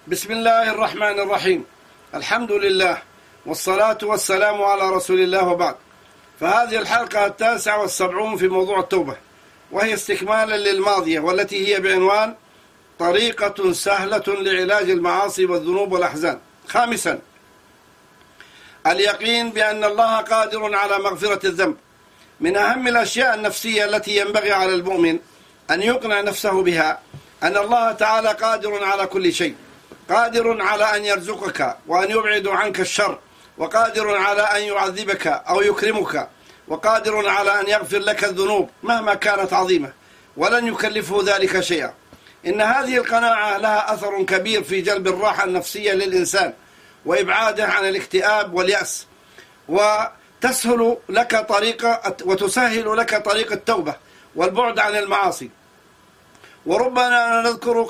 بسم الله الرحمن الرحيم. الحمد لله والصلاة والسلام على رسول الله وبعد. فهذه الحلقة 79 في موضوع التوبة، وهي استكمالا للماضية والتي هي بعنوان طريقة سهلة لعلاج المعاصي والذنوب والأحزان. خامسا، اليقين بأن الله قادر على مغفرة الذنب. من أهم الأشياء النفسية التي ينبغي على المؤمن أن يقنع نفسه بها أن الله تعالى قادر على كل شيء، قادر على أن يرزقك وأن يبعد عنك الشر، وقادر على أن يعذبك أو يكرمك، وقادر على أن يغفر لك الذنوب مهما كانت عظيمة، ولن يكلفه ذلك شيئا. إن هذه القناعة لها أثر كبير في جلب الراحة النفسية للإنسان وإبعاده عن الاكتئاب واليأس، وتسهل لك طريق التوبة والبعد عن المعاصي. وربما نذكر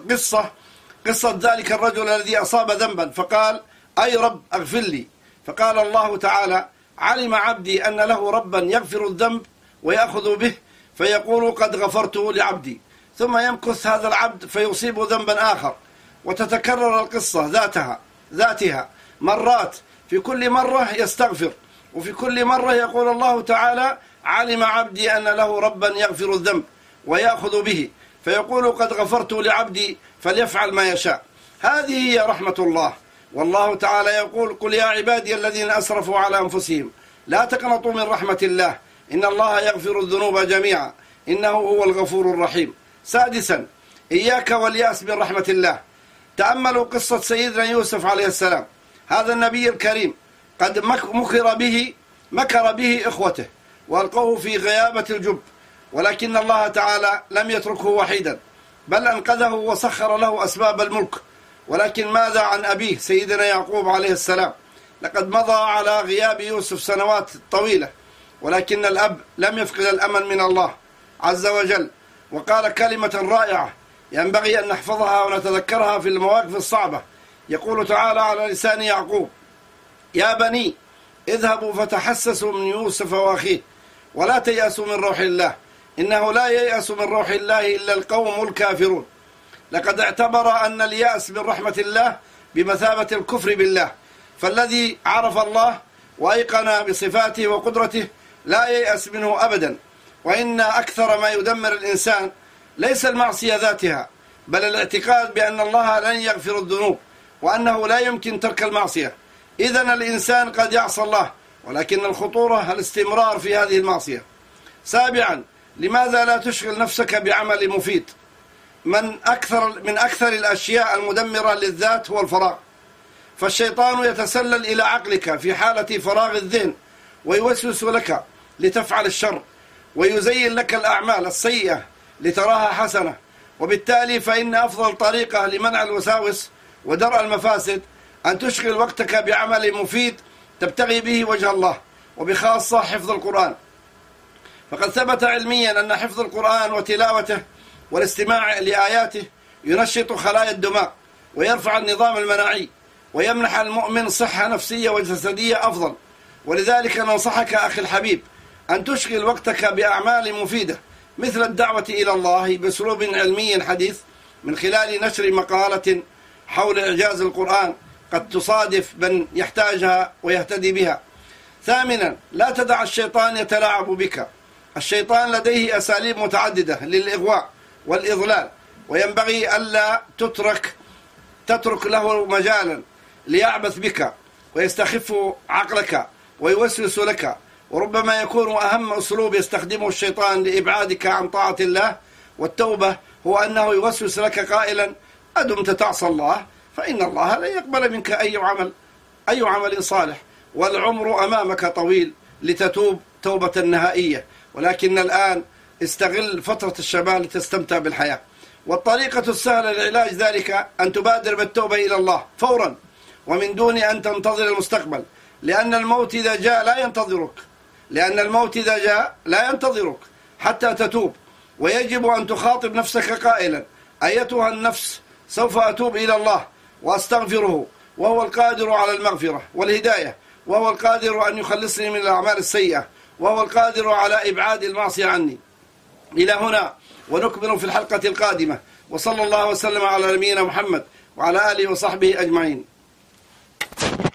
قصة ذلك الرجل الذي أصاب ذنبا فقال: أي رب أغفر لي. فقال الله تعالى: علم عبدي أن له ربا يغفر الذنب ويأخذ به، فيقول: قد غفرته لعبدي. ثم يمكث هذا العبد فيصيب ذنبا آخر، وتتكرر القصة ذاتها مرات. في كل مرة يستغفر، وفي كل مرة يقول الله تعالى: علم عبدي أن له ربا يغفر الذنب ويأخذ به، فيقول: قد غفرت لعبدي فليفعل ما يشاء. هذه هي رحمة الله. والله تعالى يقول: قل يا عبادي الذين أسرفوا على أنفسهم لا تقنطوا من رحمة الله إن الله يغفر الذنوب جميعا إنه هو الغفور الرحيم. سادسا، إياك واليأس من رحمة الله. تأملوا قصة سيدنا يوسف عليه السلام. هذا النبي الكريم قد مكر به إخوته وألقوه في غيابة الجب، ولكن الله تعالى لم يتركه وحيدا، بل أنقذه وسخر له أسباب الملك. ولكن ماذا عن أبيه سيدنا يعقوب عليه السلام؟ لقد مضى على غياب يوسف سنوات طويلة، ولكن الأب لم يفقد الأمل من الله عز وجل، وقال كلمة رائعة ينبغي أن نحفظها ونتذكرها في المواقف الصعبة. يقول تعالى على لسان يعقوب: يا بني اذهبوا فتحسسوا من يوسف وأخيه ولا تيأسوا من روح الله إنه لا ييأس من روح الله إلا القوم الكافرون. لقد اعتبر أن اليأس من رحمة الله بمثابة الكفر بالله، فالذي عرف الله وأيقن بصفاته وقدرته لا ييأس منه أبدا. وإن أكثر ما يدمر الإنسان ليس المعصية ذاتها، بل الاعتقاد بأن الله لن يغفر الذنوب وأنه لا يمكن ترك المعصية. إذن الإنسان قد يعصى الله، ولكن الخطورة الاستمرار في هذه المعصية. سابعا، لماذا لا تشغل نفسك بعمل مفيد؟ من أكثر الأشياء المدمرة للذات هو الفراغ، فالشيطان يتسلل إلى عقلك في حالة فراغ الذهن ويوسوس لك لتفعل الشر، ويزين لك الأعمال السيئة لتراها حسنة. وبالتالي فإن أفضل طريقة لمنع الوساوس ودرء المفاسد أن تشغل وقتك بعمل مفيد تبتغي به وجه الله، وبخاصة حفظ القرآن. فقد ثبت علميا أن حفظ القرآن وتلاوته والاستماع لآياته ينشط خلايا الدماغ ويرفع النظام المناعي ويمنح المؤمن صحة نفسية وجسدية أفضل. ولذلك ننصحك أخي الحبيب أن تشغل وقتك بأعمال مفيدة، مثل الدعوة إلى الله بأسلوب علمي حديث، من خلال نشر مقالة حول إعجاز القرآن قد تصادف من يحتاجها ويهتدي بها. ثامنا، لا تدع الشيطان يتلاعب بك. الشيطان لديه أساليب متعددة للإغواء والإضلال، وينبغي ألا تترك له مجالا ليعبث بك ويستخف عقلك ويوسوس لك. وربما يكون أهم أسلوب يستخدمه الشيطان لإبعادك عن طاعة الله والتوبة هو أنه يوسوس لك قائلا: أدمت تعصى الله فإن الله لا يقبل منك أي عمل صالح، والعمر أمامك طويل لتتوب توبة نهائية، ولكن الآن استغل فترة الشباب لتستمتع بالحياة. والطريقة السهلة لعلاج ذلك أن تبادر بالتوبة إلى الله فورا ومن دون أن تنتظر المستقبل، لأن الموت إذا جاء لا ينتظرك حتى تتوب. ويجب أن تخاطب نفسك قائلا: أيتها النفس سوف أتوب إلى الله وأستغفره، وهو القادر على المغفرة والهداية، وهو القادر أن يخلصني من الأعمال السيئة، وهو القادر على إبعاد المعصية عني. إلى هنا، ونكمل في الحلقة القادمة. وصلى الله وسلم على نبينا محمد وعلى آله وصحبه أجمعين.